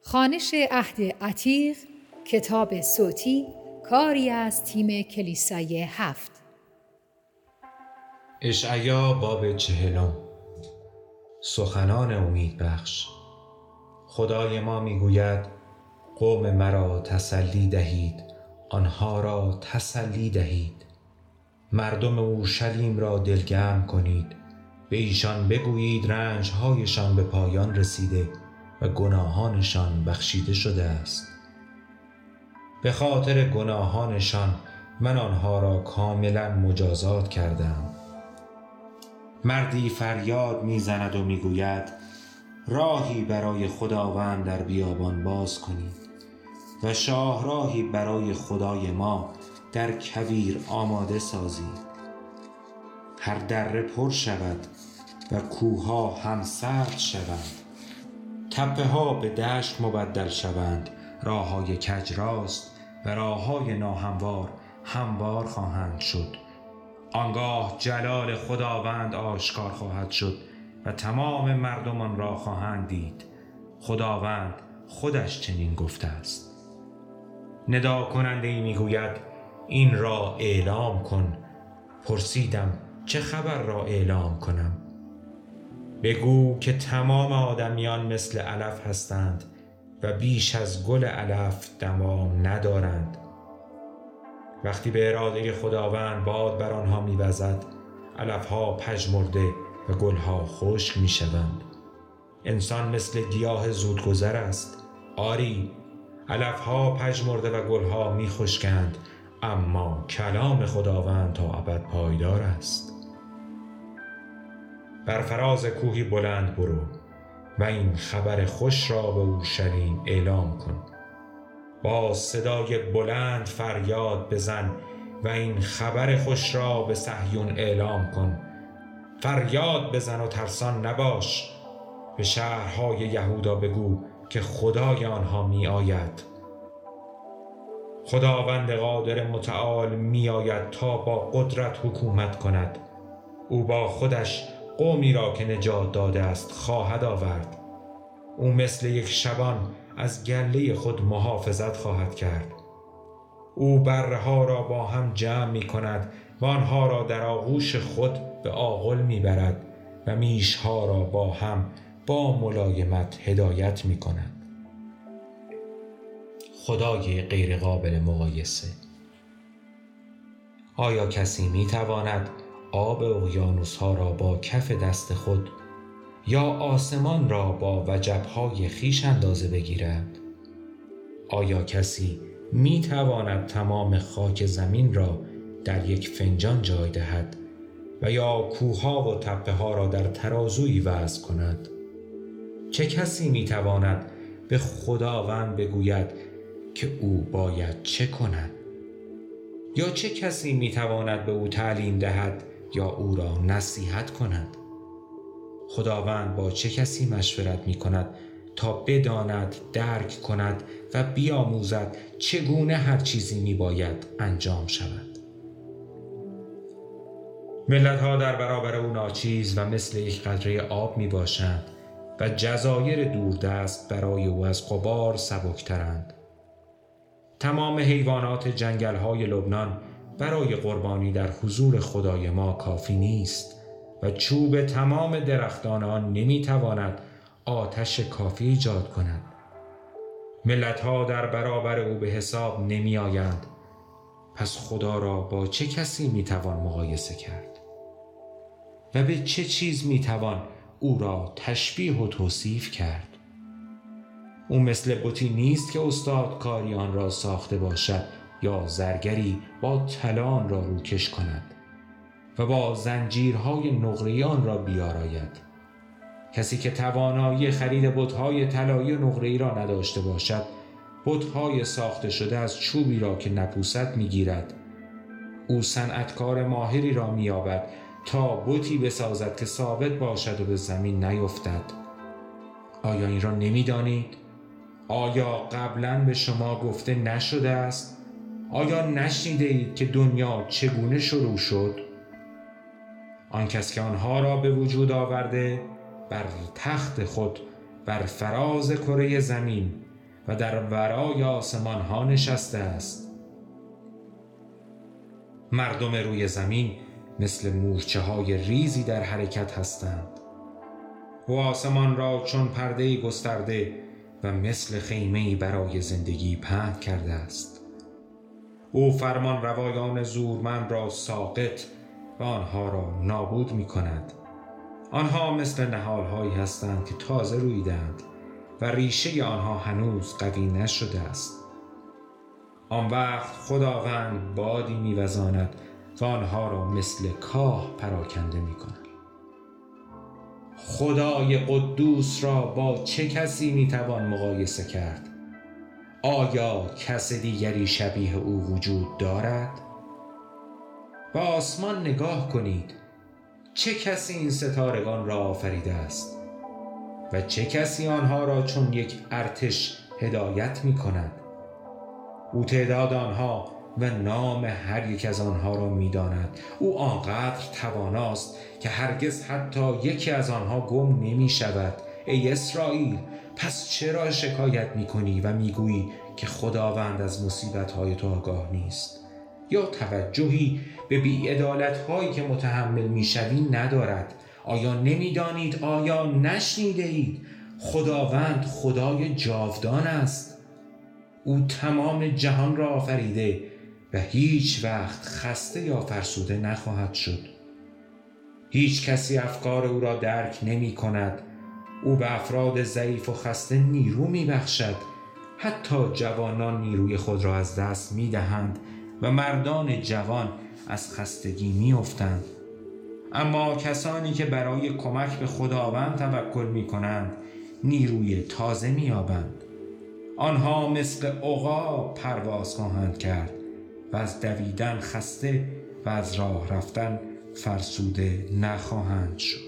خوانش عهد عتیق، کتاب صوتی، کاری از تیم کلیسای 7. اشعیا باب 40. سخنان امیدبخش. خدای ما میگوید: قوم مرا تسلی دهید، آنها را تسلی دهید. مردم اورشلیم را دلگرم کنید، به ایشان بگویید رنجهایشان به پایان رسیده و گناهانشان بخشیده شده است. به خاطر گناهانشان من آنها را کاملا مجازات کردم. مردی فریاد میزند و میگوید: راهی برای خداوند در بیابان باز کنید و شاهراهی برای خدای ما در کویر آماده سازید. هر دره پر شود و کوه‌ها هم سرد شوند، تپه ها به دشت مبدل شوند. راه‌های کج راست و راه‌های ناهموار هموار خواهند شد. آنگاه جلال خداوند آشکار خواهد شد و تمام مردمان را خواهند دید. خداوند خودش چنین گفته است. ندا کننده ای میگوید: این را اعلام کن. پرسیدم: چه خبر را اعلام کنم؟ بگو که تمام آدمیان مثل علف هستند و بیش از گل علف دوام ندارند. وقتی به اراده خداوند باد بر آنها می‌وزد، علف‌ها پژمرده و گل‌ها خشک می‌شوند. انسان مثل گیاه زودگذر است. آری، علف‌ها پژمرده و گل‌ها می‌خشکند، اما کلام خداوند تا ابد پایدار است. بر فراز کوهی بلند برو و این خبر خوش را به اورشلیم اعلام کن. با صدای بلند فریاد بزن و این خبر خوش را به صهیون اعلام کن. فریاد بزن و ترسان نباش. به شهرهای یهودا بگو که خدای آنها می آید. خداوند قادر متعال می آید تا با قدرت حکومت کند. او با خودش قومی را که نجات داده است خواهد آورد. او مثل یک شبان از گله خود محافظت خواهد کرد. او بره‌ها را با هم جمع می کند و آنها را در آغوش خود به آغل می برد و میشها را با هم با ملایمت هدایت می کند. خدای غیر قابل مقایسه. آیا کسی می تواند آب اقیانوس‌ها را با کف دست خود یا آسمان را با وجب‌های خویش اندازه بگیرد؟ آیا کسی می تواند تمام خاک زمین را در یک فنجان جای دهد و یا کوه‌ها و تپه‌ها را در ترازویی وزن کند؟ چه کسی می تواند به خداوند بگوید که او باید چه کند؟ یا چه کسی می تواند به او تعلیم دهد یا او را نصیحت کند؟ خداوند با چه کسی مشورت می کند تا بداند، درک کند و بیاموزد چگونه هر چیزی می باید انجام شود؟ ملت‌ها در برابر او ناچیز و مثل یک قطره آب می باشند و جزایر دوردست برای او از غبار سبکترند. تمام حیوانات جنگل‌های لبنان برای قربانی در حضور خدای ما کافی نیست و چوب تمام درختان آن نمی‌تواند آتش کافی ایجاد کند. ملت‌ها در برابر او به حساب نمی‌آیند. پس خدا را با چه کسی می‌توان مقایسه کرد؟ و به چه چیز می‌توان او را تشبیه و توصیف کرد؟ او مثل بتی نیست که استادکاری آن را ساخته باشد یا زرگری با طلا آن را روکش کند و با زنجیرهای نقره‌ای آن را بیاراید. کسی که توانایی خرید بت‌های طلایی و نقره‌ای را نداشته باشد، بت‌های ساخته شده از چوبی را که نپوسد می‌گیرد. او صنعتکار ماهری را می‌یابد تا بتی بسازد که ثابت باشد و به زمین نیفتد. آیا این را نمی‌دانید؟ آیا قبلاً به شما گفته نشده است؟ آیا نشنیده اید که دنیا چگونه شروع شد؟ آن کس که آنها را به وجود آورده بر تخت خود بر فراز کره زمین و در ورای آسمان ها نشسته است. مردم روی زمین مثل مورچه های ریزی در حرکت هستند. او آسمان را چون پرده گسترده و مثل خیمه‌ای برای زندگی پهن کرده است. او فرمان روایان زورمند را ساقط و آنها را نابود می کند. آنها مثل نهالهایی هستند که تازه رویدند و ریشه آنها هنوز قوی نشده است. آن وقت خداوند بادی می‌وزاند و آنها را مثل کاه پراکنده می‌کند. خدای قدوس را با چه کسی می‌توان مقایسه کرد؟ آیا کس دیگری شبیه او وجود دارد؟ به آسمان نگاه کنید. چه کسی این ستارگان را آفریده است؟ و چه کسی آنها را چون یک ارتش هدایت می‌کند؟ او تعداد آنها و نام هر یک از آنها را می‌داند. او آنقدر تواناست که هرگز حتی یکی از آنها گم نمی‌شود. ای اسرائیل، پس چرا شکایت می‌کنی و می‌گویی که خداوند از مصیبت‌های تو آگاه نیست؟ یا توجهی به بی‌عدالت‌هایی که متحمل می‌شوی ندارد؟ آیا نمی‌دانید؟ آیا نشنیده‌اید؟ خداوند خدای جاودان است. او تمام جهان را آفریده و هیچ وقت خسته یا فرسوده نخواهد شد. هیچ کسی افکار او را درک نمی کند. او به افراد ضعیف و خسته نیرو می بخشد. حتی جوانان نیروی خود را از دست می دهند و مردان جوان از خستگی می افتند. اما کسانی که برای کمک به خداوند توکل می کنند نیروی تازه می یابند. آنها مثل عقاب پرواز خواهند کرد و از دویدن خسته و از راه رفتن فرسوده نخواهند شد.